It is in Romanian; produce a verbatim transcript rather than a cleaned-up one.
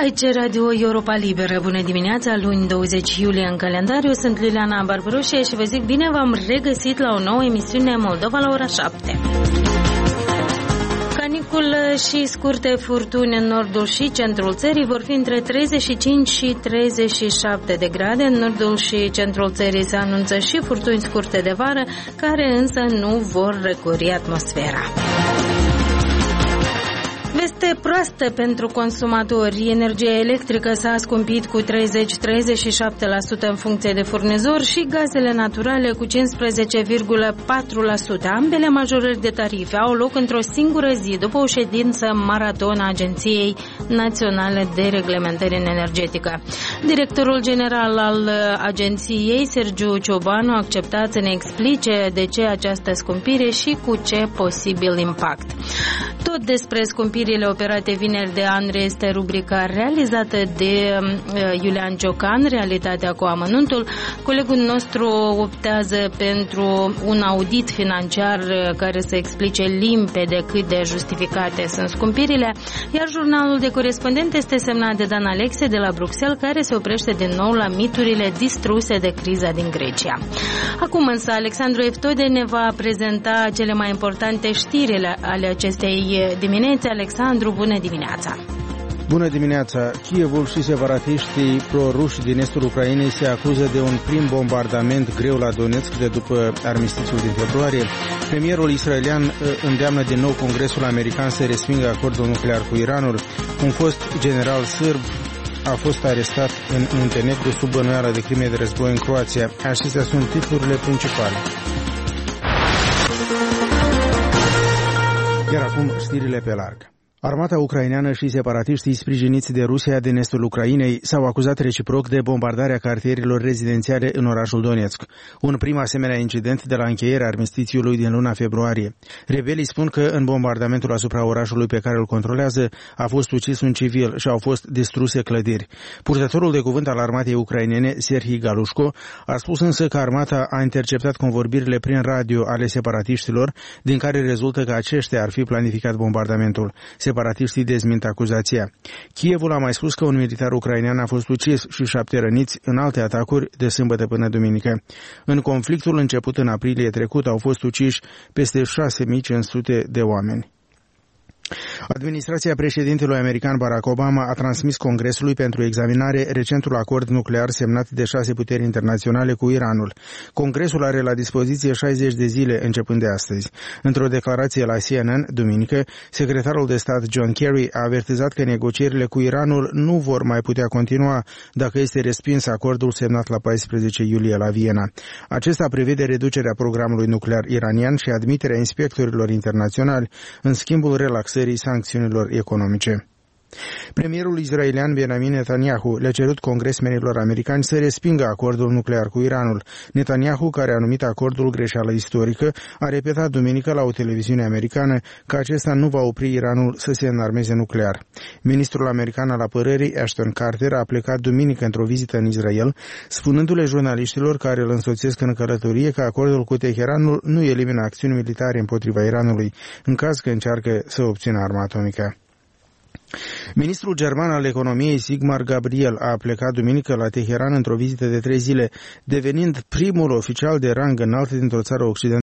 Aici Radio Europa Liberă. Bună dimineața, luni douăzeci iulie în calendar. Eu sunt Liliana Barbaroșie și vă zic bine v-am regăsit la o nouă emisiune Moldova la ora șapte. Caniculă și scurte furtuni în nordul și centrul țării vor fi între treizeci și cinci și treizeci și șapte de grade. În nordul și centrul țării se anunță și furtuni scurte de vară, care însă nu vor răcori atmosfera. Veste proastă pentru consumatori. Energia electrică s-a scumpit cu treizeci - treizeci și șapte la sută în funcție de furnizor și gazele naturale cu cincisprezece virgulă patru la sută. Ambele majorări de tarife au loc într-o singură zi, după o ședință maraton a Agenției Naționale de Reglementare în Energetică. Directorul general al agenției, Sergiu Ciobanu, a acceptat să ne explice de ce această scumpire și cu ce posibil impact. Tot despre scumpirile operate vineri de Andre este rubrica realizată de uh, Iulian Ciocan, Realitatea cu amănuntul. Colegul nostru optează pentru un audit financiar uh, care să explice limpede cât de justificate sunt scumpirile, iar jurnalul de corespondent este semnat de Dan Alexe de la Bruxelles, care se oprește din nou la miturile distruse de criza din Grecia. Acum însă Alexandru Eftode ne va prezenta cele mai importante știri ale acestei dimineți. Alexandru, bună dimineața! Bună dimineața! Kievul și separatiștii pro-ruși din estul Ucrainei se acuză de un prim bombardament greu la Donetsk de după armistițiul din februarie. Premierul israelian îndeamnă din nou Congresul american să respingă acordul nuclear cu Iranul. Un fost general sârb a fost arestat în Muntenegru sub bănuială de crime de război în Croația. Acestea sunt titlurile principale. Iar acum știrile pe larg. Armata ucraineană și separatiștii sprijiniți de Rusia din estul Ucrainei s-au acuzat reciproc de bombardarea cartierilor rezidențiale în orașul Donetsk, un prim asemenea incident de la încheierea armistițiului din luna februarie. Rebelii spun că în bombardamentul asupra orașului pe care îl controlează a fost ucis un civil și au fost distruse clădiri. Purtătorul de cuvânt al armatei ucrainene, Serhii Galușco, a spus însă că armata a interceptat convorbirile prin radio ale separatiștilor, din care rezultă că aceștia ar fi planificat bombardamentul. Separatiștii dezmint acuzația. Kievul a mai spus că un militar ucrainean a fost ucis și șapte răniți în alte atacuri de sâmbătă până duminică. În conflictul început în aprilie trecut au fost uciși peste șase mii cinci sute de oameni. Administrația președintelui american Barack Obama a transmis Congresului pentru examinare recentul acord nuclear semnat de șase puteri internaționale cu Iranul. Congresul are la dispoziție șaizeci de zile începând de astăzi. Într-o declarație la C N N, duminică, secretarul de stat John Kerry a avertizat că negocierile cu Iranul nu vor mai putea continua dacă este respins acordul semnat la paisprezece iulie la Viena. Acesta prevede reducerea programului nuclear iranian și admiterea inspectorilor internaționali în schimbul relaxării sancțiunilor economice. Premierul israelian Benjamin Netanyahu le-a cerut congresmenilor americani să respingă acordul nuclear cu Iranul. Netanyahu, care a numit acordul greșeală istorică, a repetat duminică la o televiziune americană că acesta nu va opri Iranul să se înarmeze nuclear. Ministrul american al apărării, Ashton Carter, a plecat duminică într-o vizită în Israel, spunându-le jurnaliștilor care îl însoțesc în călătorie că acordul cu Teheranul nu elimină acțiuni militare împotriva Iranului, în caz că încearcă să obțină arma atomică. Ministrul german al economiei Sigmar Gabriel a plecat duminică la Teheran într-o vizită de trei zile, devenind primul oficial de rang înalt dintr-o țară occidentală